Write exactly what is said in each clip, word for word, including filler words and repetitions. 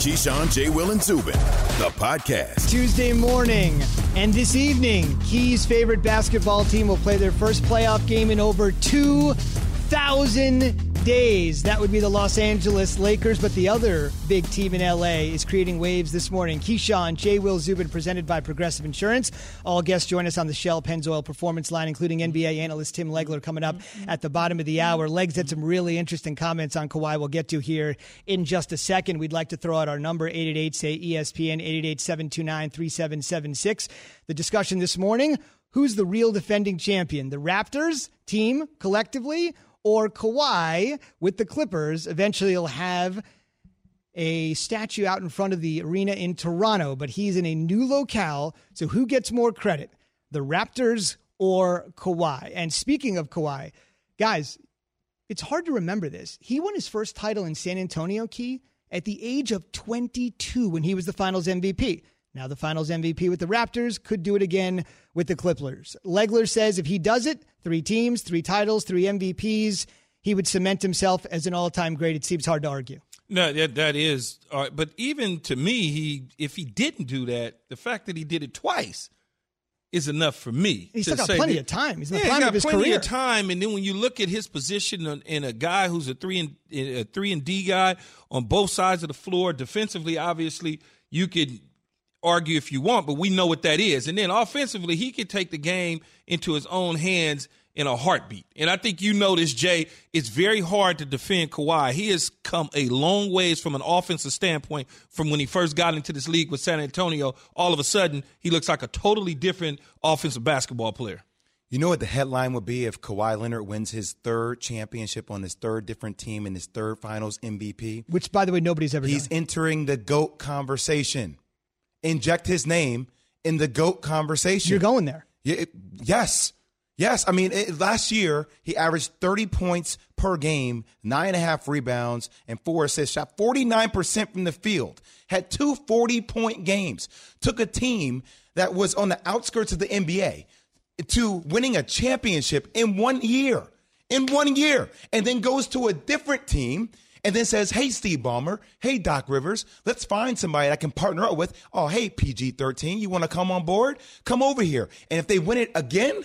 Keyshawn, J. Will, and Zubin, the podcast. Tuesday morning, and this evening, Key's favorite basketball team will play their first playoff game in over two thousand days. That would be the Los Angeles Lakers, but the other big team in L A is creating waves this morning. Keyshawn, J. Will, Zubin, presented by Progressive Insurance. All guests join us on the Shell Pennzoil Performance Line, including N B A analyst Tim Legler coming up at the bottom of the hour. Legs had some really interesting comments on Kawhi we'll get to here in just a second. We'd like to throw out our number, eight eight eight, say E S P N, eight eight eight, seven two nine, three seven seven six. The discussion this morning, who's the real defending champion? The Raptors team collectively, or Kawhi with the Clippers? Eventually he'll have a statue out in front of the arena in Toronto, but he's in a new locale. So who gets more credit, the Raptors or Kawhi? And speaking of Kawhi, guys, it's hard to remember this. He won his first title in San Antonio, Key, at the age of twenty-two when he was the Finals M V P. Now the Finals M V P with the Raptors, could do it again with the Clippers. Legler says if he does it, three teams, three titles, three M V Ps, he would cement himself as an all-time great. It seems hard to argue. No, that that is. Uh, but even to me, he if he didn't do that, the fact that he did it twice is enough for me. He's still got plenty that, of time. He's in the yeah, prime he's got of his plenty career. of time. And then when you look at his position in, in a guy who's a three and a three and D guy on both sides of the floor, defensively, obviously, you could argue if you want, but we know what that is. And then offensively, he could take the game into his own hands in a heartbeat. And I think you know this, Jay, it's very hard to defend Kawhi. He has come a long ways from an offensive standpoint from when he first got into this league with San Antonio. All of a sudden, he looks like a totally different offensive basketball player. You know what the headline would be if Kawhi Leonard wins his third championship on his third different team and his third Finals M V P? Which, by the way, nobody's ever He's done. entering the GOAT conversation. Inject his name in the GOAT conversation. You're going there. Yeah, it, yes. Yes. I mean, it, last year, he averaged thirty points per game, nine and a half rebounds, and four assists, shot forty-nine percent from the field, had two forty-point games, took a team that was on the outskirts of the N B A to winning a championship in one year, in one year, and then goes to a different team and then says, hey, Steve Ballmer, hey, Doc Rivers, let's find somebody I can partner up with. Oh, hey, P G thirteen, you want to come on board? Come over here. And if they win it again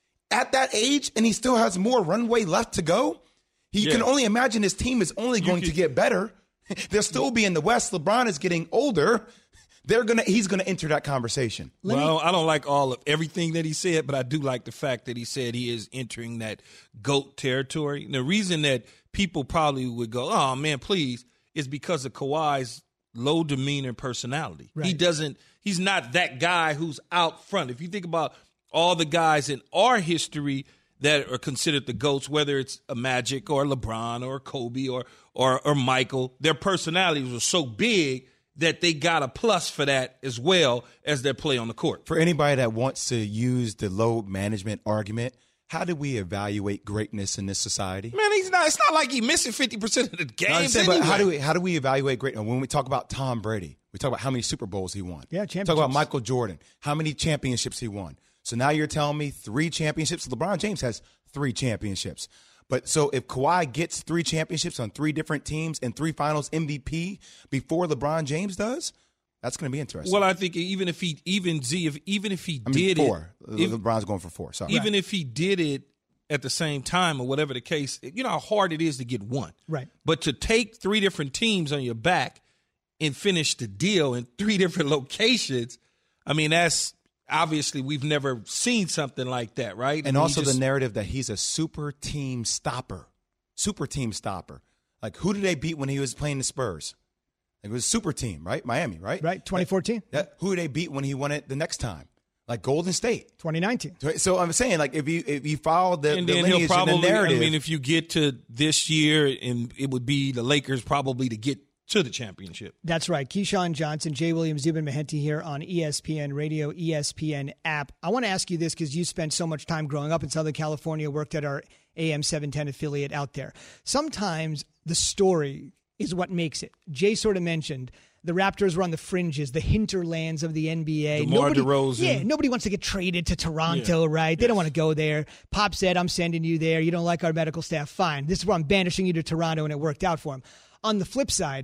at that age and he still has more runway left to go, he yeah. can only imagine his team is only going can, to get better. They'll still be in the West. LeBron is getting older. They're gonna. He's gonna enter that conversation. Let well, me, I don't like all of everything that he said, but I do like the fact that he said he is entering that GOAT territory. And the reason that people probably would go, "Oh man, please," is because of Kawhi's low demeanor personality. Right. He doesn't. He's not that guy who's out front. If you think about all the guys in our history that are considered the GOATs, whether it's a Magic or LeBron or Kobe or or or Michael, their personalities were so big that they got a plus for that as well as their play on the court. For anybody that wants to use the load management argument, how do we evaluate greatness in this society? Man, he's not. It's not like he's missing fifty percent of the games. No, anyway. But how do we how do we evaluate greatness? When we talk about Tom Brady, we talk about how many Super Bowls he won. Yeah, championships. Talk about Michael Jordan, how many championships he won. So now you're telling me three championships. LeBron James has three championships. But so if Kawhi gets three championships on three different teams and three Finals M V P before LeBron James does, that's going to be interesting. Well, I think even if he even Z, if even if he I mean, did four. it, if, LeBron's going for four. Sorry. Even right. if he did it at the same time or whatever the case, you know how hard it is to get one. Right. But to take three different teams on your back and finish the deal in three different locations, I mean, that's. Obviously, we've never seen something like that, right? And, and also just, the narrative that he's a super team stopper, super team stopper. Like, who did they beat when he was playing the Spurs? Like, it was a super team, right? Miami, right? Right, twenty fourteen. That, who did they beat when he won it the next time? Like Golden State. twenty nineteen. So I'm saying, like, if you if you follow the, and the then lineage he'll probably, and the narrative. I mean, if you get to this year, and it would be the Lakers probably to get to the championship. That's right. Keyshawn Johnson, Jay Williams, Zubin Mehenti here on E S P N Radio, E S P N app. I want to ask you this because you spent so much time growing up in Southern California, worked at our A M seven ten affiliate out there. Sometimes the story is what makes it. Jay sort of mentioned the Raptors were on the fringes, the hinterlands of the N B A. DeMar nobody, DeRozan. Yeah, nobody wants to get traded to Toronto, yeah. right? They yes. don't want to go there. Pop said, I'm sending you there. You don't like our medical staff. Fine. This is where I'm banishing you to Toronto, and it worked out for him. On the flip side,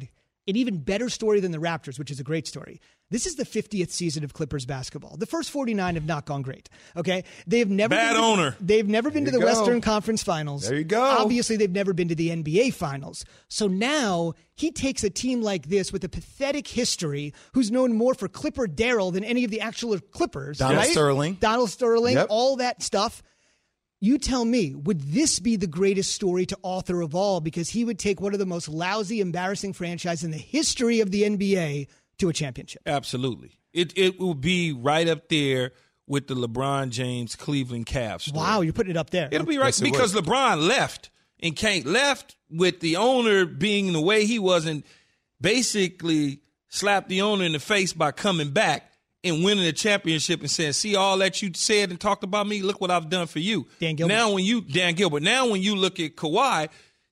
an even better story than the Raptors, which is a great story. This is the fiftieth season of Clippers basketball. The first forty-nine have not gone great. Okay, they've never bad been to, owner. They've never been There to the you go. Western Conference Finals. There you go. Obviously, they've never been to the N B A Finals. So now he takes a team like this with a pathetic history, who's known more for Clipper Darrell than any of the actual Clippers. Donald right? Sterling. Donald Sterling. Yep. All that stuff. You tell me, would this be the greatest story to author of all? Because he would take one of the most lousy, embarrassing franchises in the history of the N B A to a championship. Absolutely. It it will be right up there with the LeBron James Cleveland Cavs story. Wow, you're putting it up there. It'll be right Yes, it because LeBron left and can't left with the owner being the way he was and basically slapped the owner in the face by coming back and winning a championship and saying, see all that you said and talked about me, look what I've done for you. Dan Gilbert. Now when you Dan Gilbert, now when you look at Kawhi,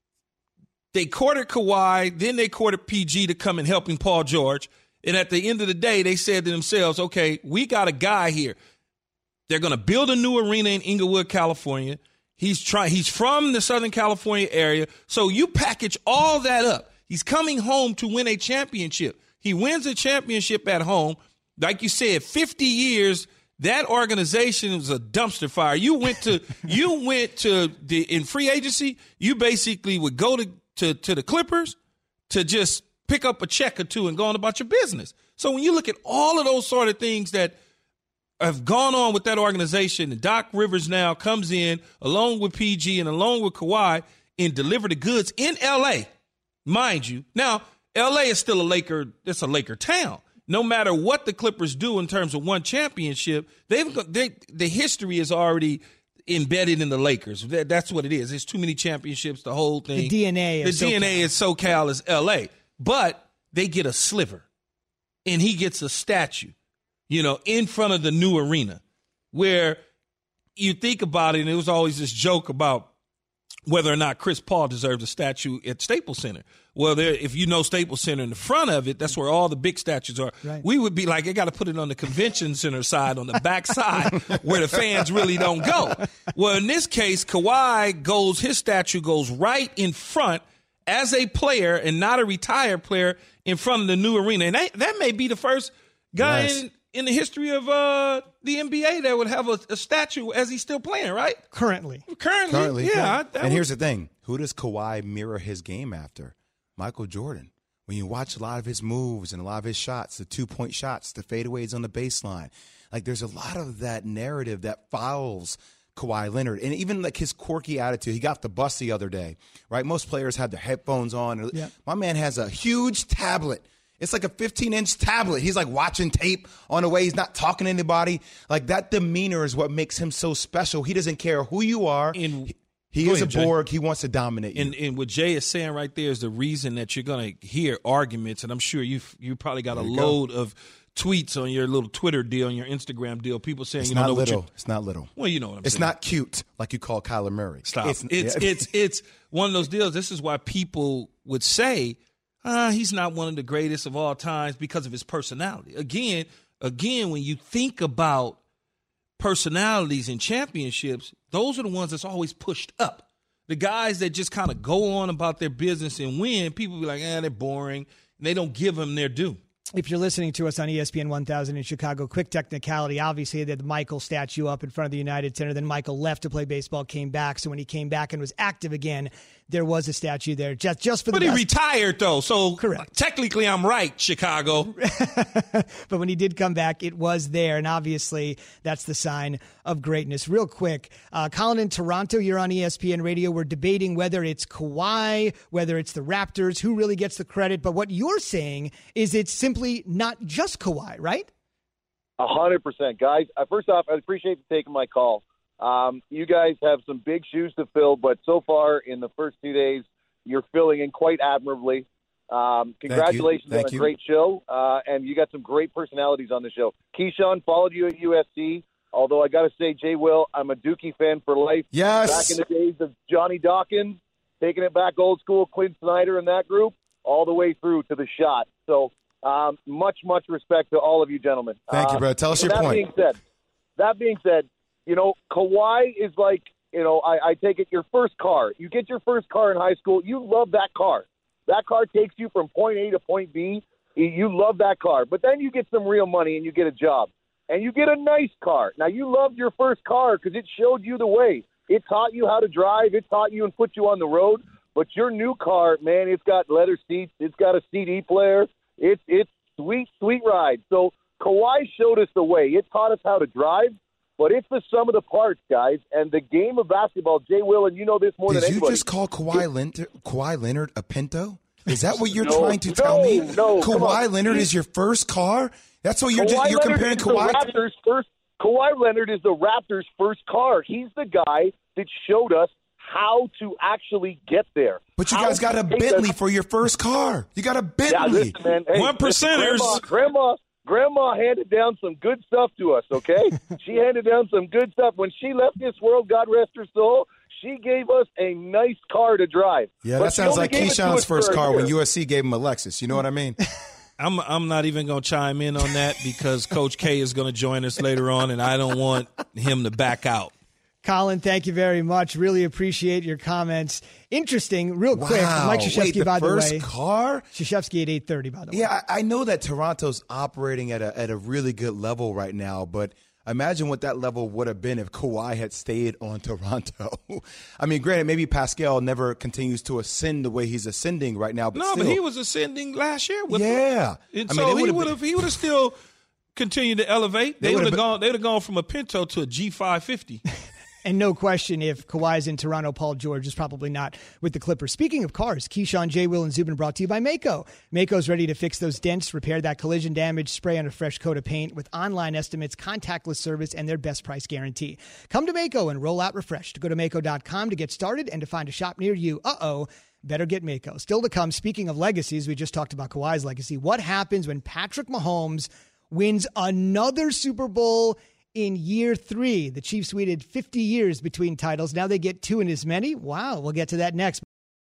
they courted Kawhi, then they courted P G to come and help him Paul George. And at the end of the day, they said to themselves, okay, we got a guy here. They're going to build a new arena in Inglewood, California. He's trying. He's from the Southern California area. So you package all that up. He's coming home to win a championship. He wins a championship at home. Like you said, fifty years, that organization was a dumpster fire. You went to you went to the in free agency, you basically would go to, to, to the Clippers to just pick up a check or two and go on about your business. So when you look at all of those sort of things that have gone on with that organization, and Doc Rivers now comes in along with P G and along with Kawhi and deliver the goods in L A, mind you. Now, L A is still a Laker, it's a Laker town. No matter what the Clippers do in terms of one championship, they've got, they, the history is already embedded in the Lakers. That, that's what it is. There's too many championships, the whole thing. The D N A The is D N A SoCal. is SoCal is L A. But they get a sliver, and he gets a statue, you know, in front of the new arena, where you think about it, and it was always this joke about whether or not Chris Paul deserves a statue at Staples Center. Well, there, if you know Staples Center in the front of it, that's where all the big statues are. Right. We would be like, I got to put it on the convention center side, on the back side, where the fans really don't go. Well, in this case, Kawhi goes, his statue goes right in front as a player and not a retired player in front of the new arena. And that, that may be the first guy Yes. in, in the history of uh, the N B A that would have a, a statue as he's still playing, right? Currently. Currently, Currently, yeah. that And would- here's the thing: who does Kawhi mirror his game after? Michael Jordan. When you watch a lot of his moves and a lot of his shots, the two-point shots, the fadeaways on the baseline, like there's a lot of that narrative that follows Kawhi Leonard. And even like his quirky attitude. He got the bus the other day, right? Most players have their headphones on. Yeah. My man has a huge tablet. It's like a fifteen-inch tablet. He's like watching tape on the way. He's not talking to anybody. Like that demeanor is what makes him so special. He doesn't care who you are. In- He- He Go is ahead, a Jay. Borg. He wants to dominate you. And, and what Jay is saying right there is the reason that you're going to hear arguments, and I'm sure you you probably got a There you go. load of tweets on your little Twitter deal, on your Instagram deal, people saying, it's you don't not know what little. you It's not little. well, you know what I'm It's saying. not cute like you call Kyler Murray. Stop. It's it's, yeah. it's it's one of those deals. This is why people would say, ah, he's not one of the greatest of all times because of his personality. Again, again, when you think about personalities in championships, those are the ones that's always pushed up. The guys that just kind of go on about their business and win, people be like, eh, they're boring, and they don't give them their due. If you're listening to us on E S P N one thousand in Chicago, quick technicality, obviously they had the Michael statue up in front of the United Center. Then Michael left to play baseball, came back. So when he came back and was active again, there was a statue there just, just for the But he best. retired, though, so Correct. technically I'm right, Chicago. But when he did come back, it was there. And obviously, that's the sign of greatness. Real quick, uh, Colin in Toronto, you're on E S P N Radio. We're debating whether it's Kawhi, whether it's the Raptors, who really gets the credit. But what you're saying is it's simply not just Kawhi, right? A hundred percent, guys. Uh, first off, I appreciate you taking my call. Um, you guys have some big shoes to fill, but so far in the first two days, you're filling in quite admirably. Um, congratulations Thank on a you. great show, uh, and you got some great personalities on the show. Keyshawn followed you at U S C, although I got to say, Jay Will, I'm a Dookie fan for life. Yes. Back in the days of Johnny Dawkins, taking it back old school, Quinn Snyder and that group, all the way through to the shot. So um, much, much respect to all of you gentlemen. Thank you, Uh, brother. Tell us your that point. Being said, that being said, you know, Kawhi is like, you know, I, I take it your first car. You get your first car in high school. You love that car. That car takes you from point A to point B. You love that car. But then you get some real money and you get a job. And you get a nice car. Now, you loved your first car because it showed you the way. It taught you how to drive. It taught you and put you on the road. But your new car, man, it's got leather seats. It's got a C D player. It's it's sweet, sweet ride. So Kawhi showed us the way. It taught us how to drive. But it's the sum of the parts, guys. And the game of basketball, Jay Will, and you know this more Did than you anybody. just call Kawhi Leonard, Kawhi Leonard a Pinto? Is that what you're No, trying to tell no, me? no, Kawhi Leonard is your first car? That's what you're Kawhi just, you're Leonard comparing is Kawhi the Raptors' first. Kawhi Leonard is the Raptors' first car. He's the guy that showed us how to actually get there. But you How guys got to a take Bentley us- for your first car. You got a Yeah, Bentley. listen, man. Hey, One listen, percenters. Grandma, grandma, grandma handed down some good stuff to us, okay? She handed down some good stuff. When she left this world, God rest her soul, she gave us a nice car to drive. Yeah, But that she sounds only like gave it to Keyshawn's us first for a car when year. U S C gave him a Lexus. You know what I mean? I'm I'm not even going to chime in on that because Coach K is going to join us later on, and I don't want him to back out. Colin, thank you very much. Really appreciate your comments. Interesting, real quick. Wow. Mike Krzyzewski, Wait, the by the first way. car? Krzyzewski at eight thirty, by the way. Yeah, I, I know that Toronto's operating at a at a really good level right now, but imagine what that level would have been if Kawhi had stayed on Toronto. I mean, granted, maybe Pascal never continues to ascend the way he's ascending right now, but No, still. but he was ascending last year with Yeah. them. And I mean, so they he would've would have he would have still continued to elevate. They They would would've have been- gone they would have gone from a Pinto to a G five fifty. And no question, if Kawhi's in Toronto, Paul George is probably not with the Clippers. Speaking of cars, Keyshawn, J. Will, and Zubin brought to you by Mako. Mako's ready to fix those dents, repair that collision damage, spray on a fresh coat of paint with online estimates, contactless service, and their best price guarantee. Come to Mako and roll out refreshed. Go to Mako dot com to get started and to find a shop near you. Uh-oh. Better get Mako. Still to come, speaking of legacies, we just talked about Kawhi's legacy. What happens when Patrick Mahomes wins another Super Bowl in year three? The Chiefs waited fifty years between titles. Now they get two in as many. Wow. We'll get to that next.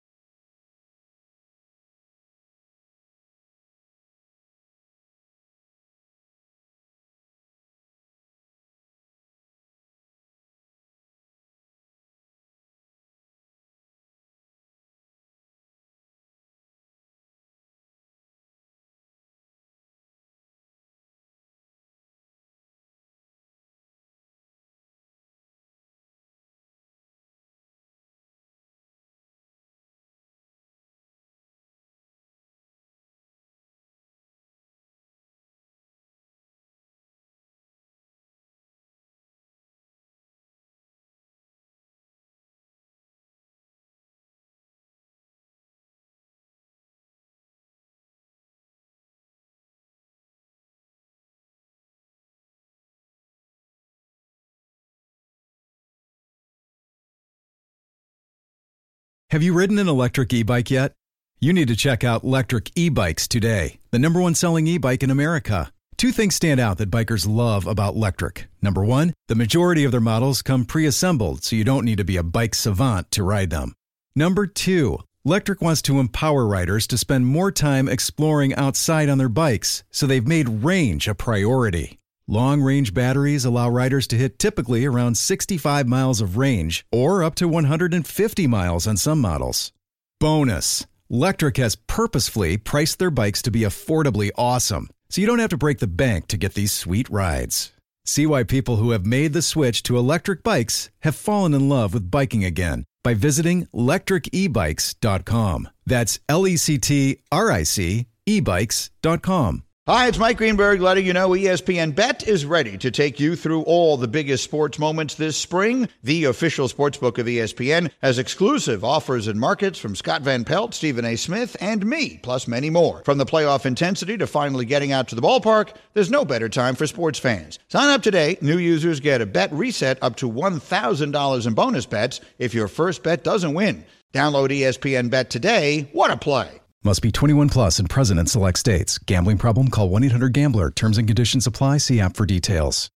Have you ridden an electric e-bike yet? You need to check out Lectric E-Bikes today, the number one selling e-bike in America. Two things stand out that bikers love about Lectric. Number one, the majority of their models come pre-assembled, so you don't need to be a bike savant to ride them. Number two, Lectric wants to empower riders to spend more time exploring outside on their bikes, so they've made range a priority. Long-range batteries allow riders to hit typically around sixty-five miles of range or up to one hundred fifty miles on some models. Bonus, Lectric has purposefully priced their bikes to be affordably awesome, so you don't have to break the bank to get these sweet rides. See why people who have made the switch to electric bikes have fallen in love with biking again by visiting lectric e bikes dot com. That's L E C T R I C e bikes dot com. Hi, it's Mike Greenberg letting you know E S P N Bet is ready to take you through all the biggest sports moments this spring. The official sportsbook of E S P N has exclusive offers and markets from Scott Van Pelt, Stephen A. Smith, and me, plus many more. From the playoff intensity to finally getting out to the ballpark, there's no better time for sports fans. Sign up today. New users get a bet reset up to one thousand dollars in bonus bets if your first bet doesn't win. Download E S P N Bet today. What a play. Must be twenty-one plus and present in select states. Gambling problem? Call one eight hundred gambler. Terms and conditions apply. See app for details.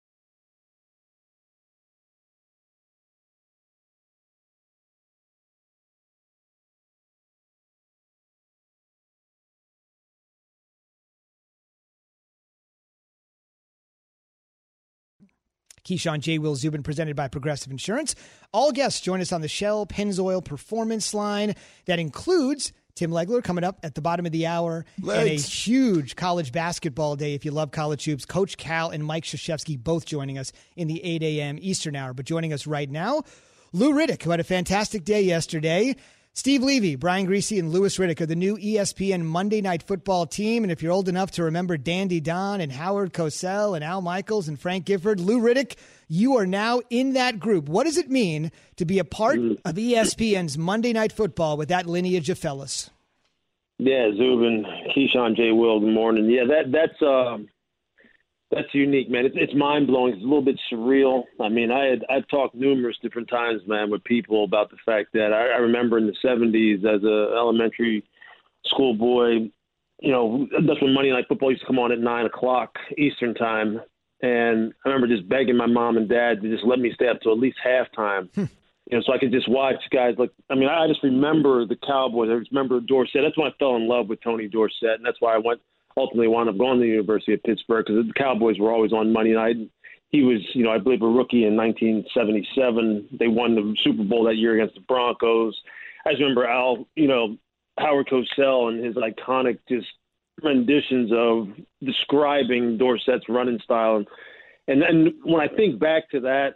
Keyshawn, J. Will, Zubin, presented by Progressive Insurance. All guests join us on the Shell Pennzoil Performance line that includes Tim Legler coming up at the bottom of the hour. Legs. And a huge college basketball day if you love college hoops. Coach Cal and Mike Krzyzewski both joining us in the eight a.m. Eastern hour. But joining us right now, Lou Riddick, who had a fantastic day yesterday. Steve Levy, Brian Griese, and Louis Riddick are the new E S P N Monday Night Football team. And if you're old enough to remember Dandy Don and Howard Cosell and Al Michaels and Frank Gifford, Lou Riddick, you are now in that group. What does it mean to be a part of E S P N's Monday Night Football with that lineage of fellas? Yeah, Zubin, Keyshawn, J. Will, good morning. Yeah, that that's uh, that's unique, man. It's, it's mind-blowing. It's a little bit surreal. I mean, I had I've talked numerous different times, man, with people about the fact that I, I remember in the seventies as a elementary school boy, you know, that's when Monday Night Football used to come on at nine o'clock Eastern time. And I remember just begging my mom and dad to just let me stay up to at least halftime, you know, so I could just watch guys like, I mean, I just remember the Cowboys. I just remember Dorsett. That's when I fell in love with Tony Dorsett, and that's why I went ultimately wound up going to the University of Pittsburgh, because the Cowboys were always on Monday night. He was, you know, I believe a rookie in nineteen seventy-seven. They won the Super Bowl that year against the Broncos. I just remember Al, you know, Howard Cosell and his iconic just renditions of describing Dorsett's running style. And, and then when I think back to that,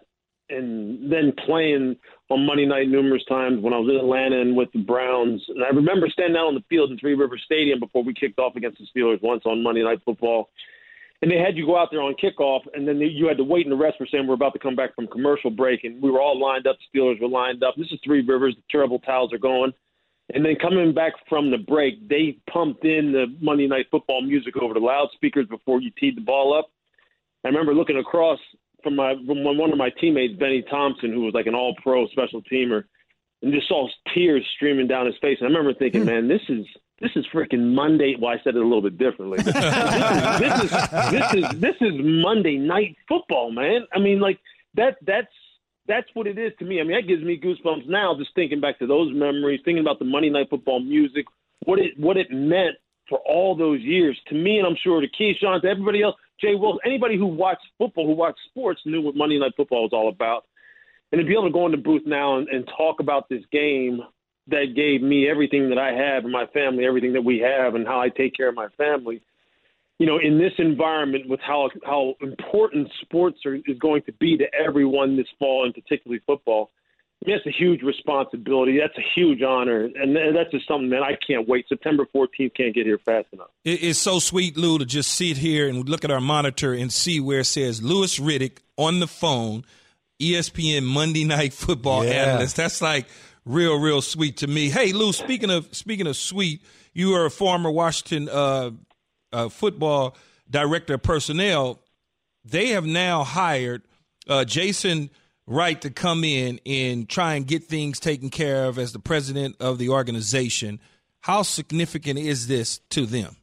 and then playing on Monday night numerous times when I was in Atlanta and with the Browns. And I remember standing out on the field in Three River Stadium before we kicked off against the Steelers once on Monday Night Football. And they had you go out there on kickoff, and then you had to wait, and the rest were saying we're about to come back from commercial break, and we were all lined up. The Steelers were lined up. This is Three Rivers. The terrible towels are going. And then coming back from the break, they pumped in the Monday Night Football music over the loudspeakers before you teed the ball up. I remember looking across from my from one of my teammates, Benny Thompson, who was like an all-pro special teamer, and just saw tears streaming down his face. And I remember thinking, man, this is this is freaking Monday. Well, I said it a little bit differently. this, is, this is this is this is Monday Night Football, man. I mean, like that that's that's what it is to me. I mean, that gives me goosebumps now just thinking back to those memories, thinking about the Monday Night Football music, what it what it meant for all those years to me, and I'm sure to Keyshawn, to everybody else. Jay Wills, anybody who watched football, who watched sports, knew what Monday Night Football was all about. And to be able to go in the booth now and, and talk about this game that gave me everything that I have and my family, everything that we have, and how I take care of my family, you know, in this environment with how how important sports are, is going to be to everyone this fall, and particularly football, I mean, that's a huge responsibility. That's a huge honor. And that's just something, man, I can't wait. September fourteenth can't get here fast enough. It's so sweet, Lou, to just sit here and look at our monitor and see where it says Louis Riddick on the phone, E S P N Monday Night Football yeah. analyst. That's like real, real sweet to me. Hey, Lou, speaking of speaking of sweet, you are a former Washington uh, uh, football director of personnel. They have now hired uh, Jason Wright to come in and try and get things taken care of as the president of the organization. How significant is this to them?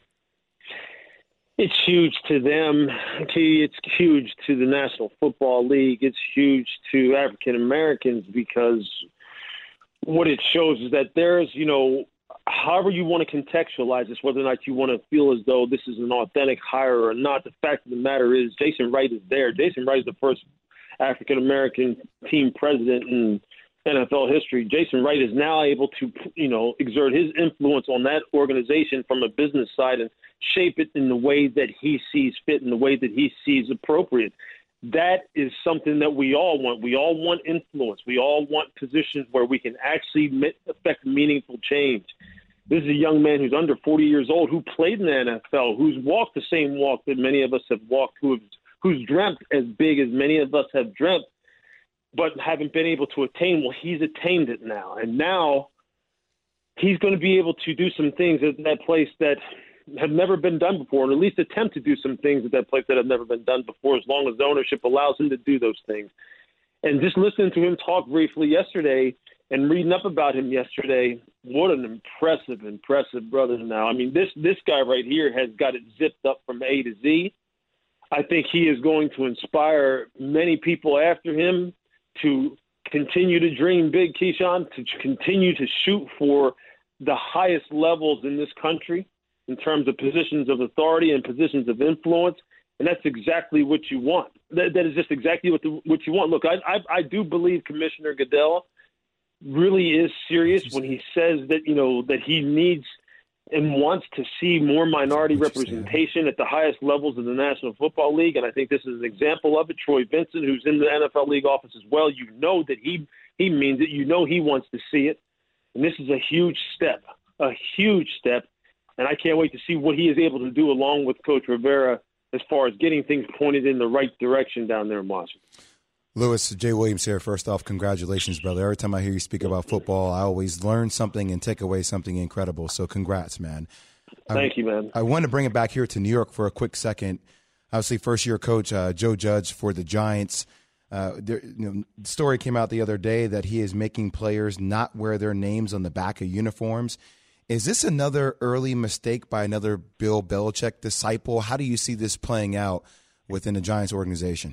It's huge to them. It's huge to the National Football League. It's huge to African Americans, because what it shows is that there's, you know, however you want to contextualize this, whether or not you want to feel as though this is an authentic hire or not, the fact of the matter is Jason Wright is there. Jason Wright is the first African-American team president in N F L history. Jason Wright is now able to, you know, exert his influence on that organization from a business side and shape it in the way that he sees fit, in the way that he sees appropriate. That is something that we all want. We all want influence. We all want positions where we can actually affect meaningful change. This is a young man who's under forty years old, who played in the N F L, who's walked the same walk that many of us have walked, who have who's dreamt as big as many of us have dreamt, but haven't been able to attain. Well, he's attained it now. And now he's going to be able to do some things at that place that have never been done before, or at least attempt to do some things at that place that have never been done before, as long as the ownership allows him to do those things. And just listening to him talk briefly yesterday and reading up about him yesterday, what an impressive, impressive brother now. I mean, this, this guy right here has got it zipped up from A to Z. I think he is going to inspire many people after him to continue to dream big, Keyshawn, to continue to shoot for the highest levels in this country in terms of positions of authority and positions of influence. And that's exactly what you want. That, that is just exactly what the, what you want. Look, I, I, I do believe Commissioner Goodell really is serious when he says that, you know, that he needs – and wants to see more minority representation at the highest levels of the National Football League. And I think this is an example of it. Troy Vincent, who's in the N F L league office as well, you know that he, he means it. You know he wants to see it. And this is a huge step, a huge step. And I can't wait to see what he is able to do along with Coach Rivera as far as getting things pointed in the right direction down there in Washington. Lewis, Jay Williams here. First off, congratulations, brother. Every time I hear you speak about football, I always learn something and take away something incredible. So congrats, man. Thank I, you, man. I want to bring it back here to New York for a quick second. Obviously, first-year coach uh, Joe Judge for the Giants. Uh, there, you know, the story came out the other day that he is making players not wear their names on the back of uniforms. Is this another early mistake by another Bill Belichick disciple? How do you see this playing out within the Giants organization?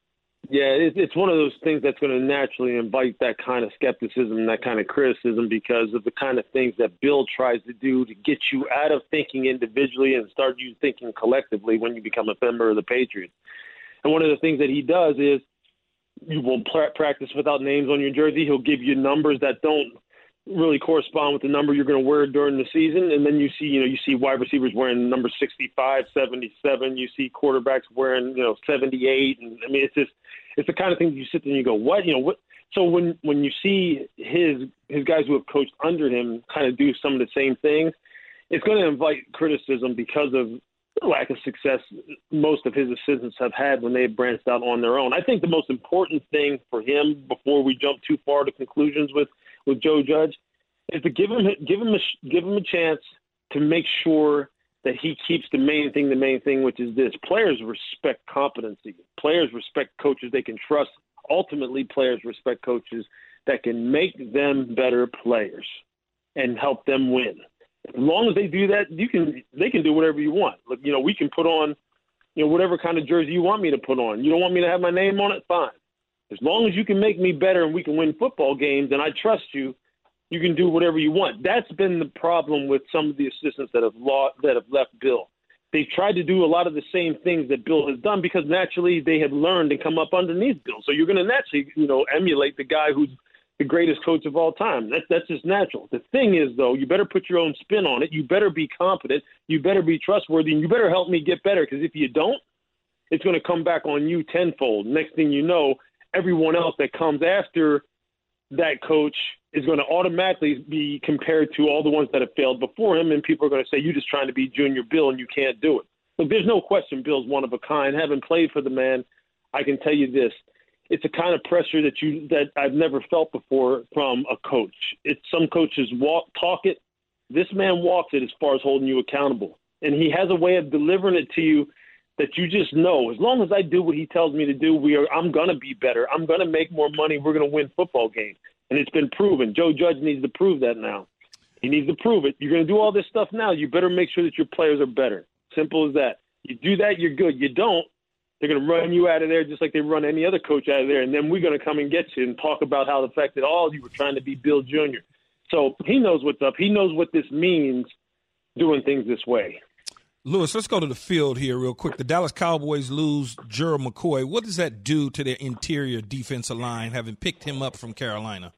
Yeah, it's one of those things that's going to naturally invite that kind of skepticism and that kind of criticism because of the kind of things that Bill tries to do to get you out of thinking individually and start you thinking collectively when you become a member of the Patriots. And one of the things that he does is you will practice without names on your jersey. He'll give you numbers that don't really correspond with the number you're going to wear during the season. And then you see, you know, you see wide receivers wearing number sixty-five, seventy-seven. You see quarterbacks wearing, you know, seventy-eight. And I mean, it's just, it's the kind of thing you sit there and you go, what, you know, what? So when, when you see his, his guys who have coached under him kind of do some of the same things, it's going to invite criticism because of the lack of success most of his assistants have had when they've branched out on their own. I think the most important thing for him before we jump too far to conclusions with, with Joe Judge is to give him give him a, give him a chance to make sure that he keeps the main thing the main thing, which is this: players respect competency. Players respect coaches they can trust. Ultimately, players respect coaches that can make them better players and help them win. As long as they do that, you can they can do whatever you want. Look, you know, we can put on, you know, whatever kind of jersey you want me to put on. You don't want me to have my name on it? Fine. As long as you can make me better and we can win football games and I trust you, you can do whatever you want. That's been the problem with some of the assistants that have lost, that have left Bill. They've tried to do a lot of the same things that Bill has done because naturally they have learned and come up underneath Bill. So you're going to naturally, you know, emulate the guy who's the greatest coach of all time. That, that's just natural. The thing is, though, you better put your own spin on it. You better be competent. You better be trustworthy. And you better help me get better because if you don't, it's going to come back on you tenfold. Next thing you know, everyone else that comes after that coach is going to automatically be compared to all the ones that have failed before him, and people are going to say, you're just trying to be Junior Bill and you can't do it. Look, there's no question Bill's one of a kind. Having played for the man, I can tell you this. It's a kind of pressure that you that I've never felt before from a coach. It's some coaches walk talk it. This man walks it as far as holding you accountable. And he has a way of delivering it to you that you just know, as long as I do what he tells me to do, we are I'm going to be better. I'm going to make more money. We're going to win football games. And it's been proven. Joe Judge needs to prove that now. He needs to prove it. You're going to do all this stuff now. You better make sure that your players are better. Simple as that. You do that, you're good. You don't, they're going to run you out of there just like they run any other coach out of there. And then we're going to come and get you and talk about how the fact that all you were trying to be Bill Junior So he knows what's up. He knows what this means doing things this way. Lewis, let's go to the field here real quick. The Dallas Cowboys lose Gerald McCoy. What does that do to their interior defensive line, having picked him up from Carolina?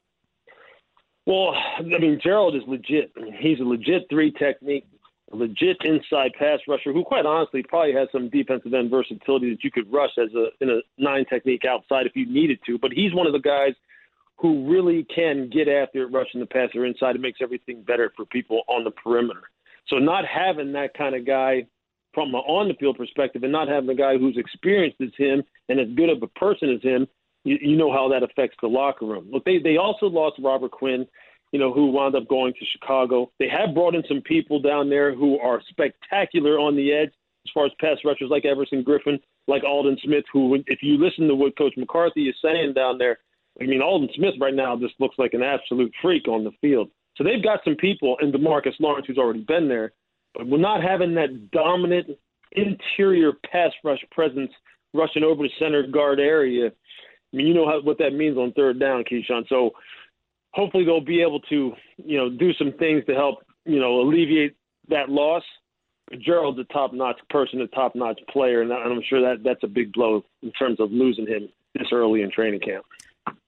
Well, I mean, Gerald is legit. I mean, he's a legit three technique, a legit inside pass rusher who, quite honestly, probably has some defensive end versatility that you could rush as a in a nine technique outside if you needed to. But he's one of the guys who really can get after it, rushing the passer inside. It makes everything better for people on the perimeter. So not having that kind of guy from an on-the-field perspective and not having a guy who's experienced as him and as good of a person as him, you, you know how that affects the locker room. Look, they, they also lost Robert Quinn, you know, who wound up going to Chicago. They have brought in some people down there who are spectacular on the edge as far as pass rushers like Everson Griffin, like Aldon Smith, who, if you listen to what Coach McCarthy is saying down there, I mean, Aldon Smith right now just looks like an absolute freak on the field. So they've got some people, and DeMarcus Lawrence, who's already been there, but we're not having that dominant interior pass rush presence rushing over the center guard area. I mean, you know how, what that means on third down, Keyshawn. So hopefully they'll be able to, you know, do some things to help, you know, alleviate that loss. But Gerald's a top-notch person, a top-notch player, and I'm sure that that's a big blow in terms of losing him this early in training camp.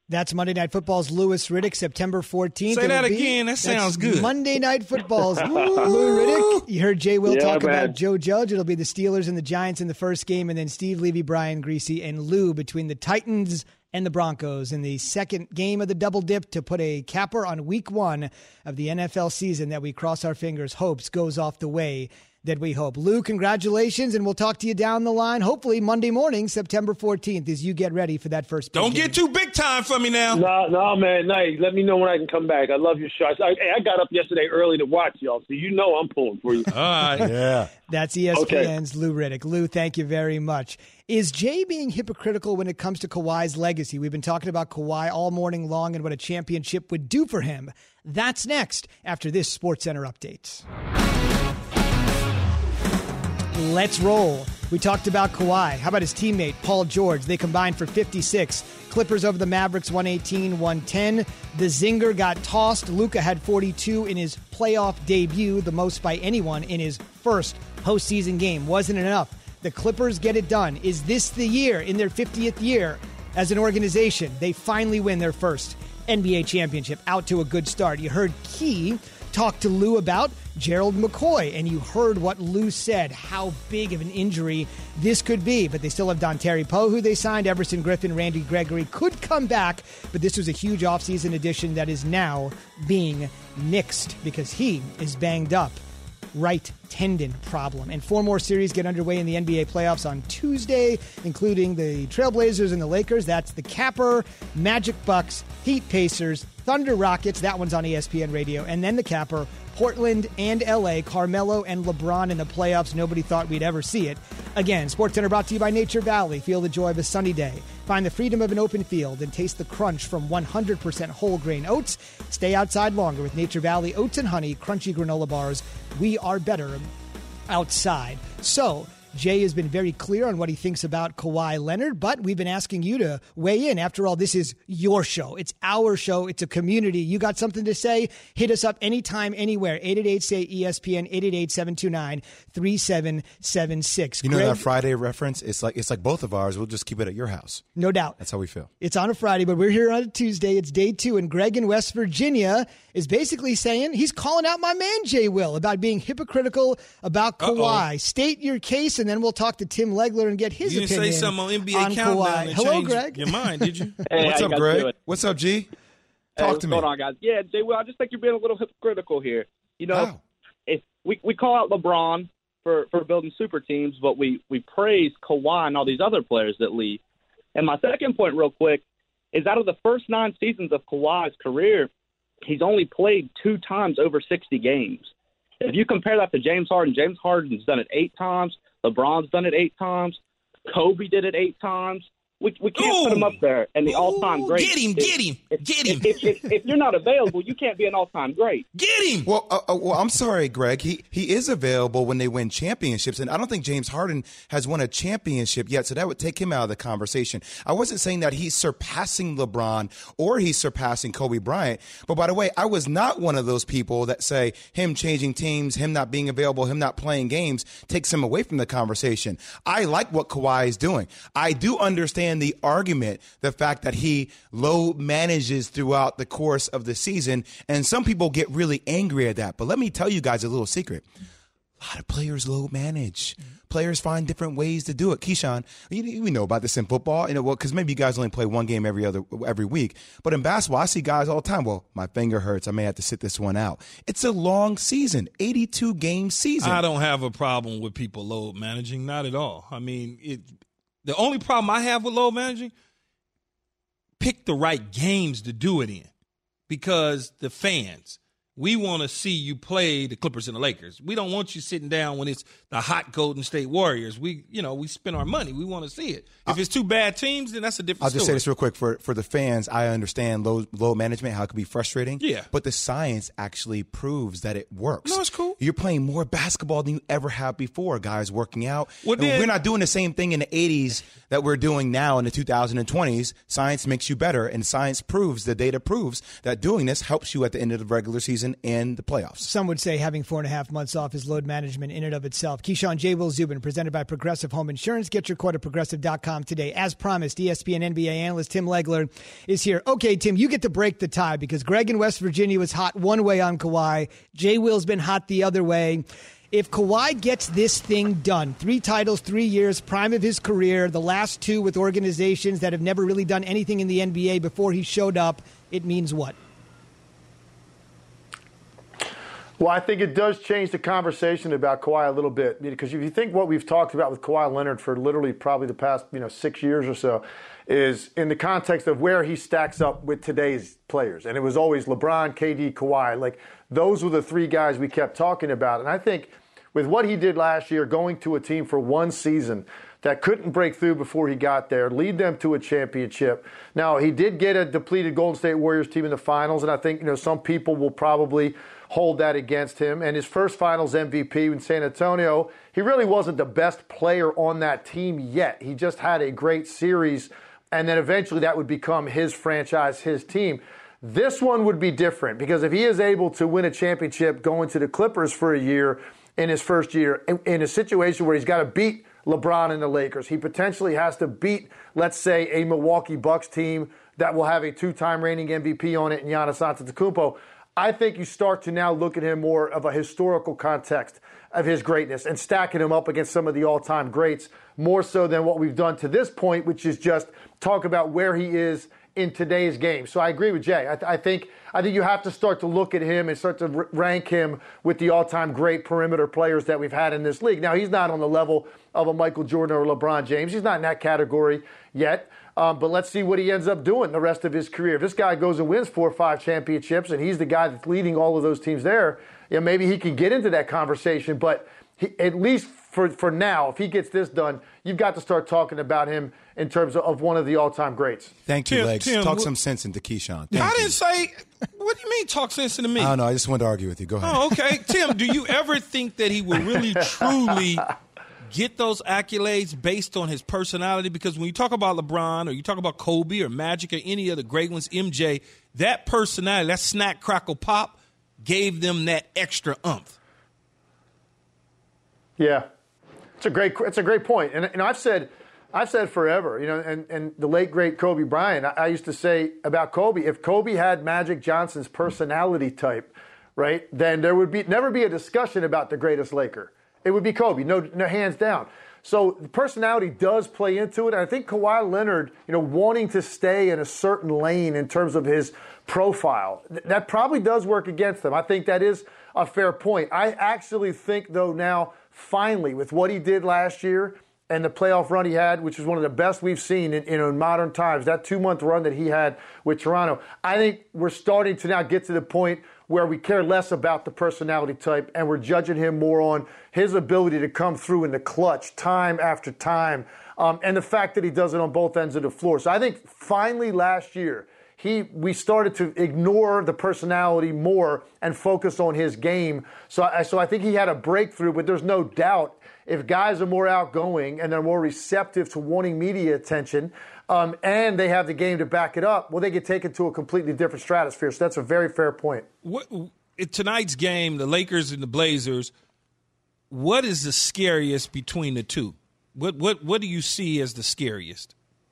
That's Monday Night Football's Louis Riddick, September fourteenth. Say It'll that be, again. That sounds good. Monday Night Football's Lou Riddick. You heard Jay Will Yeah, talk man. about Joe Judge. It'll be the Steelers and the Giants in the first game, and then Steve Levy, Brian Greasy, and Lou between the Titans and the Broncos in the second game of the double dip to put a capper on week one of the N F L season that we cross our fingers hopes goes off the way that we hope. Lou, congratulations, and we'll talk to you down the line, hopefully Monday morning, September fourteenth, as you get ready for that first big Don't game. get too big time for me now. No, no, man. No, let me know when I can come back. I love your show. I, I got up yesterday early to watch y'all, so you know I'm pulling for you. All right. Yeah. That's E S P N's Okay. Lou Riddick. Lou, thank you very much. Is Jay being hypocritical when it comes to Kawhi's legacy? We've been talking about Kawhi all morning long and what a championship would do for him. That's next after this SportsCenter update. Let's roll. We talked about Kawhi. How about his teammate, Paul George? They combined for fifty-six. Clippers over the Mavericks, one eighteen one ten. The Zinger got tossed. Luka had forty-two in his playoff debut, the most by anyone in his first postseason game. Wasn't enough. The Clippers get it done. Is this the year, in their fiftieth year as an organization, they finally win their first N B A championship? Out to a good start. You heard Key talk to Lou about Gerald McCoy, and you heard what Lou said, how big of an injury this could be. But they still have Dontari Poe, who they signed. Everson Griffin, Randy Gregory could come back, but this was a huge offseason addition that is now being nixed because he is banged up. Right tendon problem. And four more series get underway in the N B A playoffs on Tuesday, including the Trailblazers and the Lakers. That's the Capper, Magic Bucks, Heat Pacers, Thunder Rockets. That one's on E S P N Radio. And then the Capper, Portland and L A, Carmelo and LeBron in the playoffs. Nobody thought we'd ever see it. Again, SportsCenter brought to you by Nature Valley. Feel the joy of a sunny day. Find the freedom of an open field and taste the crunch from one hundred percent whole grain oats. Stay outside longer with Nature Valley Oats and Honey crunchy granola bars. We are better outside. So, Jay has been very clear on what he thinks about Kawhi Leonard, but we've been asking you to weigh in. After all, this is your show. It's our show. It's a community. You got something to say? Hit us up anytime, anywhere. eight eight eight, S A Y, E S P N, eight eight eight, seven two nine, three seven seven six. You know Greg, that Friday reference? It's like it's like both of ours. We'll just keep it at your house. no doubt. That's how we feel. It's on a Friday, but we're here on a Tuesday. It's day two, and Greg in West Virginia is basically saying he's calling out my man Jay Will about being hypocritical about Kawhi. Uh-oh. State your case, and then we'll talk to Tim Legler and get his You didn't opinion say something on N B A on Countdown Kawhi. and Hello, change Greg. your mind, did you? Hey, What's how up, you guys Greg? doing? What's up, G? Hey, Talk what's to me. going on, guys? Yeah, Jay, well, I just think you're being a little hypocritical here. You know, How? if we we call out LeBron for, for building super teams, but we we praise Kawhi and all these other players that lead. And my second point, real quick, is out of the first nine seasons of Kawhi's career, he's only played two times over sixty games. If you compare that to James Harden, James Harden's done it eight times. LeBron's done it eight times. Kobe did it eight times. We, we can't Ooh. put him up there in the Ooh, all-time great. get him, get him, if, get him. If, if, if, if you're not available, you can't be an all-time great. Get him. Well, uh, uh, well, I'm sorry, Greg. He he is available when they win championships, and I don't think James Harden has won a championship yet, so that would take him out of the conversation. I wasn't saying that he's surpassing LeBron or he's surpassing Kobe Bryant, but by the way, I was not one of those people that say him changing teams, him not being available, him not playing games takes him away from the conversation. I like what Kawhi is doing. I do understand the argument, the fact that he low manages throughout the course of the season, and some people get really angry at that. But let me tell you guys a little secret. A lot of players low manage. Players find different ways to do it. Keyshawn, you, we know about this in football, you know, well, because maybe you guys only play one game every other every week. But in basketball, I see guys all the time. Well, my finger hurts. I may have to sit this one out. It's a long season, eighty-two game season. I don't have a problem with people load managing, not at all. I mean, it. The only problem I have with load managing, pick the right games to do it in, because the fans, we want to see you play the Clippers and the Lakers. We don't want you sitting down when it's the hot Golden State Warriors. We, you know, we spend our money. We want to see it. If it's two bad teams, then that's a different I'll just say story. this real quick. For for the fans, I understand low, low management, how it can be frustrating. Yeah. But the science actually proves that it works. No, it's cool. You're playing more basketball than you ever have before, guys working out. Well, And then- we're not doing the same thing in the eighties that we're doing now in the two thousands twenties. Science makes you better, and science proves, the data proves, that doing this helps you at the end of the regular season season and the playoffs. Some would say having four and a half months off is load management in and of itself. Keyshawn J. Will Zubin, presented by Progressive Home Insurance. Get your quote at progressive dot com today. As promised, E S P N N B A analyst Tim Legler is here. Okay, Tim, you get to break the tie because Greg in West Virginia was hot one way on Kawhi. J. Will's been hot the other way. If Kawhi gets this thing done, three titles, three years, prime of his career, the last two with organizations that have never really done anything in the N B A before he showed up, it means what? Well, I think it does change the conversation about Kawhi a little bit, because if you think what we've talked about with Kawhi Leonard for literally probably the past, you know, six years or so, is in the context of where he stacks up with today's players. And it was always LeBron, K D, Kawhi. Like, those were the three guys we kept talking about. And I think with what he did last year, going to a team for one season that couldn't break through before he got there, lead them to a championship. Now, he did get a depleted Golden State Warriors team in the finals, and I think, you know, some people will probably hold that against him. And his first finals M V P in San Antonio, he really wasn't the best player on that team yet. He just had a great series, and then eventually that would become his franchise, his team. This one would be different, because if he is able to win a championship going to the Clippers for a year in his first year, in a situation where he's got to beat LeBron and the Lakers, he potentially has to beat, let's say, a Milwaukee Bucks team that will have a two-time reigning M V P on it in Giannis Antetokounmpo. I think you start to now look at him more of a historical context of his greatness and stacking him up against some of the all-time greats, more so than what we've done to this point, which is just talk about where he is in today's game. So I agree with Jay. I, th- I think I think you have to start to look at him and start to r- rank him with the all-time great perimeter players that we've had in this league. Now, he's not on the level of a Michael Jordan or LeBron James. He's not in that category yet. Um, but let's see what he ends up doing the rest of his career. If this guy goes and wins four or five championships and he's the guy that's leading all of those teams there, you know, maybe he can get into that conversation. But he, at least for, for now, if he gets this done, you've got to start talking about him in terms of, of one of the all-time greats. Thank you, Tim, Legs. Tim, talk wh- some sense into Keyshawn. Thank I you. didn't say. What do you mean talk sense into me? I don't know. I just wanted to argue with you. Go ahead. Oh, okay. Tim, do you ever think that he will really, truly get those accolades based on his personality? Because when you talk about LeBron or you talk about Kobe or Magic or any other great ones, M J, that personality, that snack, crackle, pop, gave them that extra umph. Yeah, it's a great it's a great point, and and I've said I've said forever, you know, and, and the late great Kobe Bryant, I, I used to say about Kobe, if Kobe had Magic Johnson's personality type, right, then there would be never be a discussion about the greatest Laker. It would be Kobe, no, no hands down. So personality does play into it. And I think Kawhi Leonard, you know, wanting to stay in a certain lane in terms of his profile, th- that probably does work against him. I think that is a fair point. I actually think, though, now, finally, with what he did last year and the playoff run he had, which was one of the best we've seen in, in modern times, that two-month run that he had with Toronto, I think we're starting to now get to the point where we care less about the personality type and we're judging him more on his ability to come through in the clutch time after time, um, and the fact that he does it on both ends of the floor. So I think finally last year, he we started to ignore the personality more and focus on his game. So I, so I think he had a breakthrough, but there's no doubt if guys are more outgoing and they're more receptive to wanting media attention, um, and they have the game to back it up, well, they get taken to a completely different stratosphere. So that's a very fair point. What, in tonight's game, the Lakers and the Blazers, what is the scariest between the two? What what what do you see as the scariest?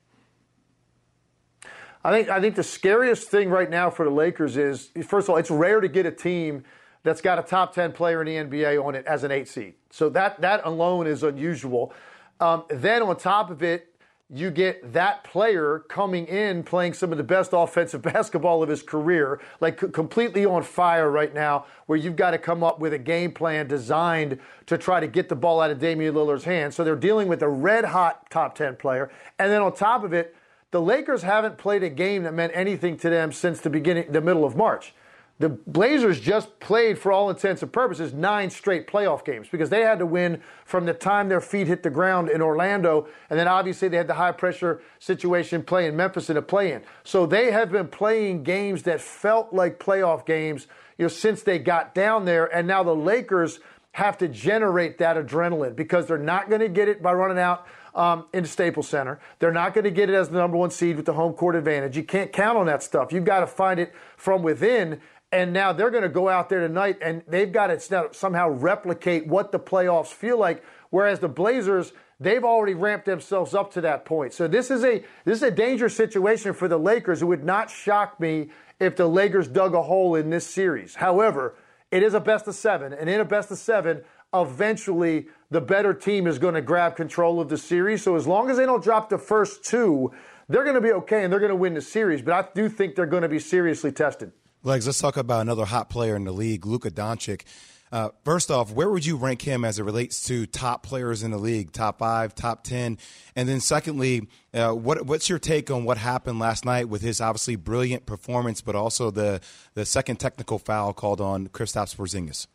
I think I think the scariest thing right now for the Lakers is, first of all, it's rare to get a team that's got a top ten player in the N B A on it as an eight seed. So that that alone is unusual. Um, then on top of it, you get that player coming in playing some of the best offensive basketball of his career, like c- completely on fire right now, where you've got to come up with a game plan designed to try to get the ball out of Damian Lillard's hands. So they're dealing with a red-hot top ten player. And then on top of it, the Lakers haven't played a game that meant anything to them since the beginning, the middle of March. The Blazers just played, for all intents and purposes, nine straight playoff games because they had to win from the time their feet hit the ground in Orlando, and then obviously they had the high-pressure situation playing Memphis in a play-in. So they have been playing games that felt like playoff games, you know, since they got down there, and now the Lakers have to generate that adrenaline because they're not going to get it by running out Um, in the Staples Center. They're not going to get it as the number one seed with the home court advantage. You can't count on that stuff. You've got to find it from within. And now they're going to go out there tonight, and they've got to somehow replicate what the playoffs feel like, whereas the Blazers, they've already ramped themselves up to that point. So this is a this is a dangerous situation for the Lakers. It would not shock me if the Lakers dug a hole in this series. However, it is a best of seven, and in a best of seven, eventually the better team is going to grab control of the series. So as long as they don't drop the first two, they're going to be okay, and they're going to win the series. But I do think they're going to be seriously tested. Legs, let's talk about another hot player in the league, Luka Doncic. Uh, first off, where would you rank him as it relates to top players in the league, top five, top ten? And then secondly, uh, what, what's your take on what happened last night with his obviously brilliant performance, but also the, the second technical foul called on Kristaps Porzingis?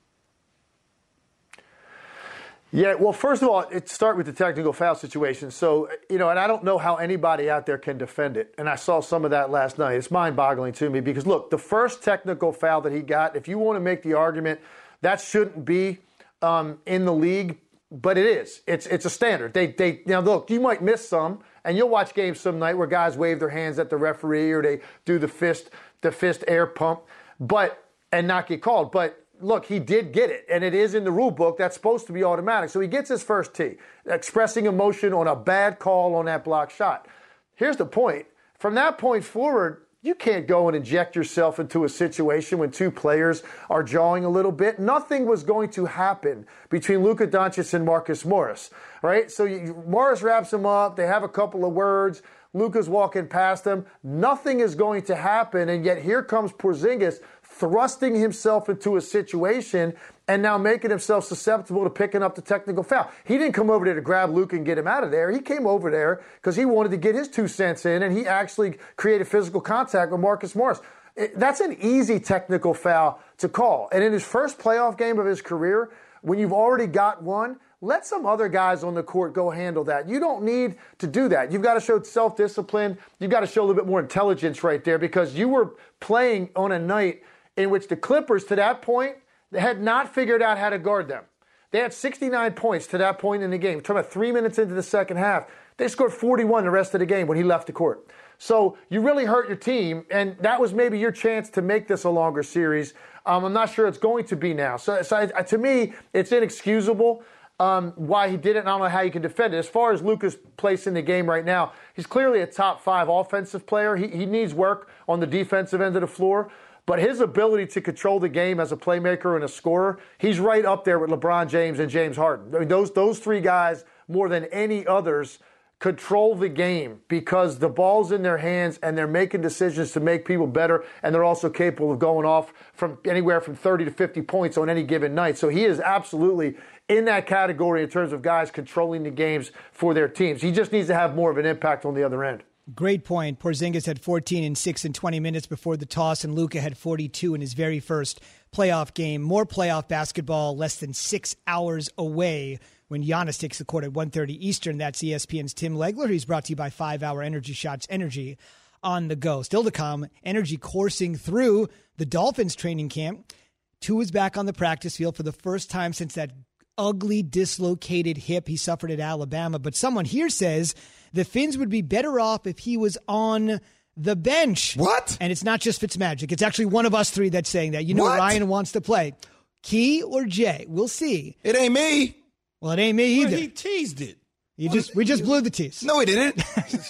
Yeah, well, first of all, it start with the technical foul situation. So, you know, and I don't know how anybody out there can defend it. And I saw some of that last night. It's mind-boggling to me because, look, the first technical foul that he got, if you want to make the argument, that shouldn't be um, in the league, but it is. It's it's a standard. They they now look, you might miss some, and you'll watch games some night where guys wave their hands at the referee or they do the fist the fist air pump, but and not get called. But look, he did get it, and it is in the rule book. That's supposed to be automatic. So he gets his first tee, expressing emotion on a bad call on that block shot. Here's the point. From that point forward, you can't go and inject yourself into a situation when two players are jawing a little bit. Nothing was going to happen between Luka Doncic and Marcus Morris, right? So you, Morris wraps him up. They have a couple of words. Luka's walking past him. Nothing is going to happen, and yet here comes Porzingis thrusting himself into a situation and now making himself susceptible to picking up the technical foul. He didn't come over there to grab Luka and get him out of there. He came over there because he wanted to get his two cents in, and he actually created physical contact with Marcus Morris. It, that's an easy technical foul to call. And in his first playoff game of his career, when you've already got one, let some other guys on the court go handle that. You don't need to do that. You've got to show self-discipline. You've got to show a little bit more intelligence right there because you were playing on a night in which the Clippers, to that point, they had not figured out how to guard them. They had sixty-nine points to that point in the game. We're talking about three minutes into the second half. They scored forty-one the rest of the game when he left the court. So you really hurt your team, and that was maybe your chance to make this a longer series. Um, I'm not sure it's going to be now. So, so uh, to me, it's inexcusable um, why he did it, and I don't know how you can defend it. As far as Luka's place in the game right now, he's clearly a top five offensive player. He, he needs work on the defensive end of the floor. But his ability to control the game as a playmaker and a scorer, he's right up there with LeBron James and James Harden. I mean, those those three guys, more than any others, control the game because the ball's in their hands and they're making decisions to make people better, and they're also capable of going off from anywhere from thirty to fifty points on any given night. So he is absolutely in that category in terms of guys controlling the games for their teams. He just needs to have more of an impact on the other end. Great point. Porzingis had fourteen and six in twenty minutes before the toss, and Luka had forty-two in his very first playoff game. More playoff basketball less than six hours away when Giannis takes the court at one thirty Eastern. That's E S P N's Tim Legler. He's brought to you by five hour Energy Shots, energy on the go. Still to come, energy coursing through the Dolphins training camp. Tua is back on the practice field for the first time since that ugly dislocated hip he suffered at Alabama. But someone here says the Finns would be better off if he was on the bench. What? And it's not just Fitzmagic. It's actually one of us three that's saying that. You know, what? Ryan wants to play. Key or Jay? We'll see. It ain't me. Well, it ain't me either. Well, he teased it. You just we just blew the tease. No, he didn't.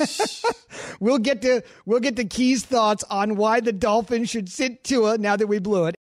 we'll get to we'll get to Key's thoughts on why the Dolphins should sit Tua now that we blew it.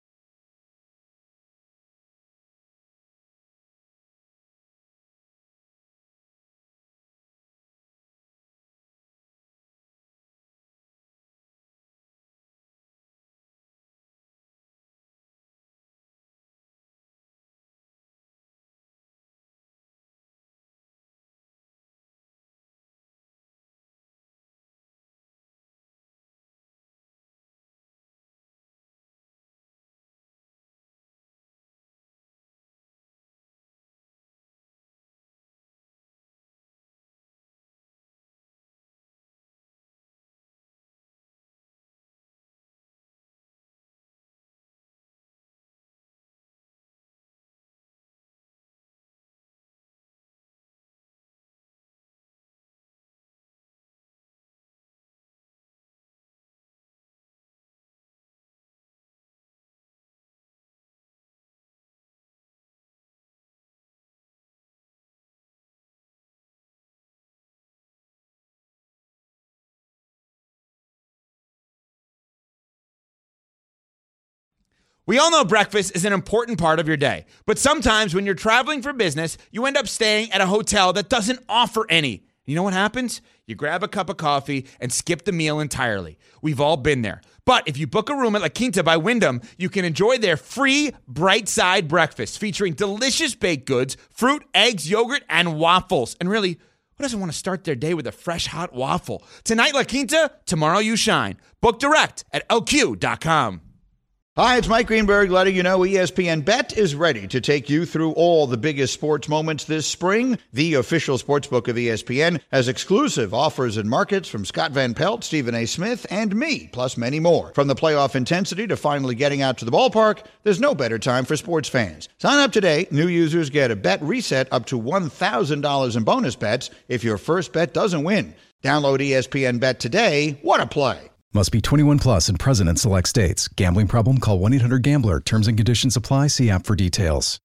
We all know breakfast is an important part of your day, but sometimes when you're traveling for business, you end up staying at a hotel that doesn't offer any. You know what happens? You grab a cup of coffee and skip the meal entirely. We've all been there. But if you book a room at La Quinta by Wyndham, you can enjoy their free Bright Side breakfast featuring delicious baked goods, fruit, eggs, yogurt, and waffles. And really, who doesn't want to start their day with a fresh, hot waffle? Tonight, La Quinta, tomorrow you shine. Book direct at L Q dot com. Hi, it's Mike Greenberg letting you know E S P N Bet is ready to take you through all the biggest sports moments this spring. The official sportsbook of E S P N has exclusive offers and markets from Scott Van Pelt, Stephen A. Smith, and me, plus many more. From the playoff intensity to finally getting out to the ballpark, there's no better time for sports fans. Sign up today. New users get a bet reset up to one thousand dollars in bonus bets if your first bet doesn't win. Download E S P N Bet today. What a play. Must be twenty-one plus and present in select states. Gambling problem? Call one eight hundred gambler. Terms and conditions apply. See app for details.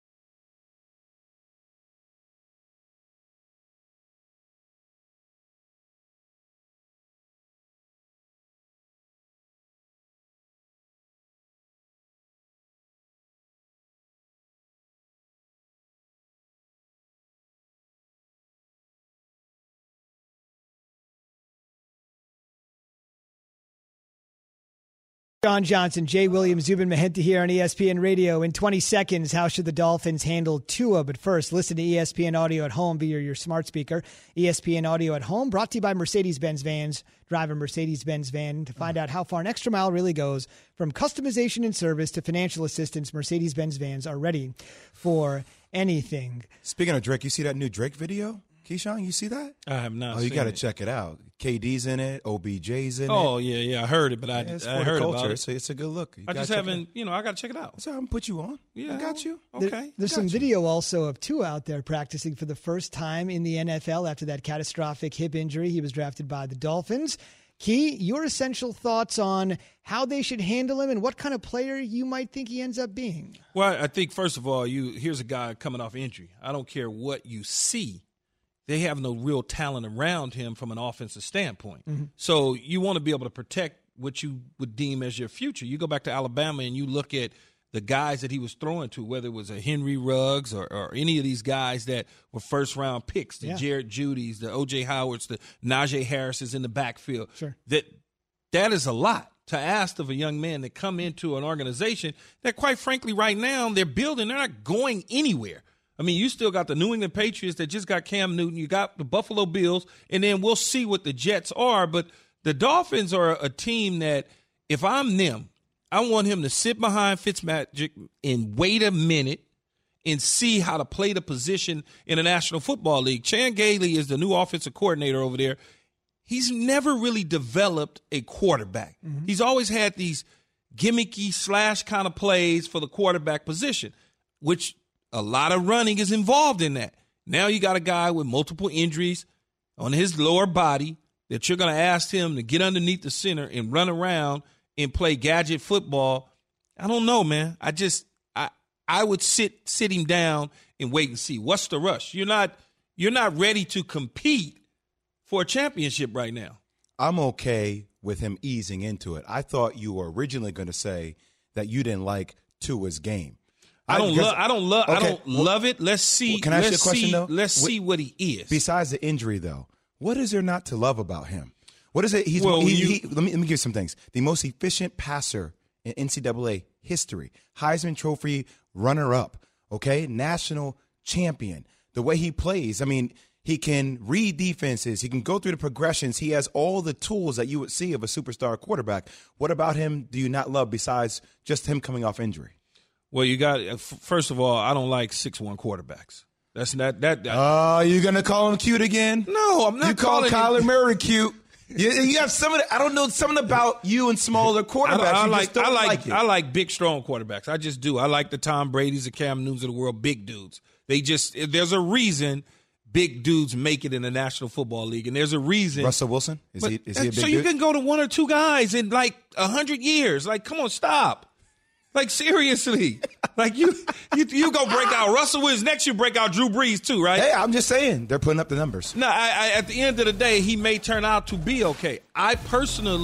John Johnson, Jay Williams, Zubin Mehenti here on E S P N Radio. In twenty seconds, how should the Dolphins handle Tua? But first, listen to E S P N Audio at home via your smart speaker. E S P N Audio at home, brought to you by Mercedes-Benz Vans. Drive a Mercedes-Benz van to find out how far an extra mile really goes. From customization and service to financial assistance, Mercedes-Benz Vans are ready for anything. Speaking of Drake, you see that new Drake video? Keyshawn, you see that? I have not Oh, seen you got to it. check it out. K D's in it. O B J's in it. Oh, yeah, yeah. I heard it, but I, Yeah, it's I for heard the culture. about it. It's a, it's a good look. You I gotta just check it haven't, out. you know, I got to check it out. So I'm going to put you on. Yeah. I got you. Okay. There- there's got some you. video also of Tua out there practicing for the first time in the N F L after that catastrophic hip injury. He was drafted by the Dolphins. Key, your essential thoughts on how they should handle him and what kind of player you might think he ends up being. Well, I think, first of all, you here's a guy coming off injury. I don't care what you see. They have no real talent around him from an offensive standpoint. Mm-hmm. So you want to be able to protect what you would deem as your future. You go back to Alabama and you look at the guys that he was throwing to, whether it was a Henry Ruggs or, or any of these guys that were first-round picks, the Yeah. Jared Judys, the O J Howards, the Najee Harris's in the backfield. Sure. That that is a lot to ask of a young man to come into an organization that, quite frankly, right now they're building. They're not going anywhere. I mean, you still got the New England Patriots that just got Cam Newton. You got the Buffalo Bills, and then we'll see what the Jets are. But the Dolphins are a team that, if I'm them, I want him to sit behind Fitzmagic and wait a minute and see how to play the position in the National Football League. Chan Gailey is the new offensive coordinator over there. He's never really developed a quarterback. Mm-hmm. He's always had these gimmicky slash kind of plays for the quarterback position, which a lot of running is involved in that. Now you got a guy with multiple injuries on his lower body that you're going to ask him to get underneath the center and run around and play gadget football. I don't know, man. I just I I would sit sit him down and wait and see. What's the rush? You're not you're not ready to compete for a championship right now. I'm okay with him easing into it. I thought you were originally going to say that you didn't like Tua's game. I don't love. I don't love. Okay, I don't well, love it. Let's see. Well, can I ask you a let's question see, though? Let's What- see what he is. Besides the injury, though, what is there not to love about him? What is it? He's Well, he, you- he, let me let me give you some things. The most efficient passer in N C double A history, Heisman Trophy runner-up, okay, national champion. The way he plays, I mean, he can read defenses. He can go through the progressions. He has all the tools that you would see of a superstar quarterback. What about him do you not love besides just him coming off injury? Well, you got f- first of all, I don't like six one quarterbacks. That's not that. that Oh, uh, you gonna call him cute again? no, I'm not. You call calling Kyler him- Murray cute. You, you have some of the, I don't know, something about you and smaller quarterbacks. I, I you like. just don't I like. like it. I like big, strong quarterbacks. I just do. I like the Tom Brady's, the Cam Newtons of the world, big dudes. They just. There's a reason big dudes make it in the National Football League, and there's a reason. Russell Wilson is But- he? Is he a big so you dude? can go to one or two guys in like a hundred years. Like, come on, stop. Like, seriously. Like, you you you go break out Russell Wilson. Next, you break out Drew Brees, too, right? Hey, I'm just saying they're putting up the numbers. No, I, I, at the end of the day, he may turn out to be okay. I personally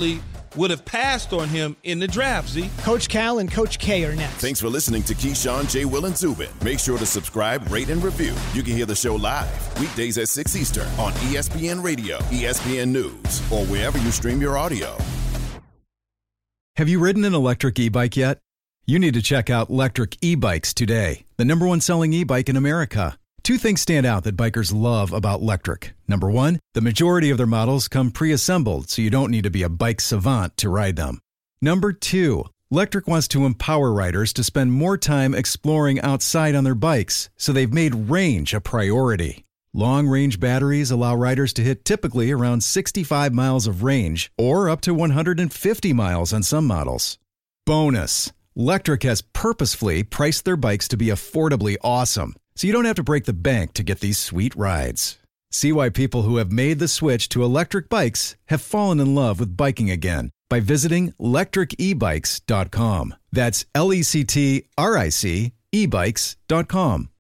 would have passed on him in the draft, Z. Coach Cal and Coach K are next. Thanks for listening to Keyshawn, J. Will, and Zubin. Make sure to subscribe, rate, and review. You can hear the show live weekdays at six Eastern on E S P N Radio, E S P N News, or wherever you stream your audio. Have you ridden an electric e-bike yet? You need to check out Lectric E-Bikes today, the number one selling e-bike in America. Two things stand out that bikers love about Lectric. Number one, the majority of their models come pre-assembled, so you don't need to be a bike savant to ride them. Number two, Lectric wants to empower riders to spend more time exploring outside on their bikes, so they've made range a priority. Long-range batteries allow riders to hit typically around sixty-five miles of range, or up to one hundred fifty miles on some models. Bonus, Lectric has purposefully priced their bikes to be affordably awesome, so you don't have to break the bank to get these sweet rides. See why people who have made the switch to electric bikes have fallen in love with biking again by visiting lectric e bikes dot com. That's L E C T R I C e bikes dot com.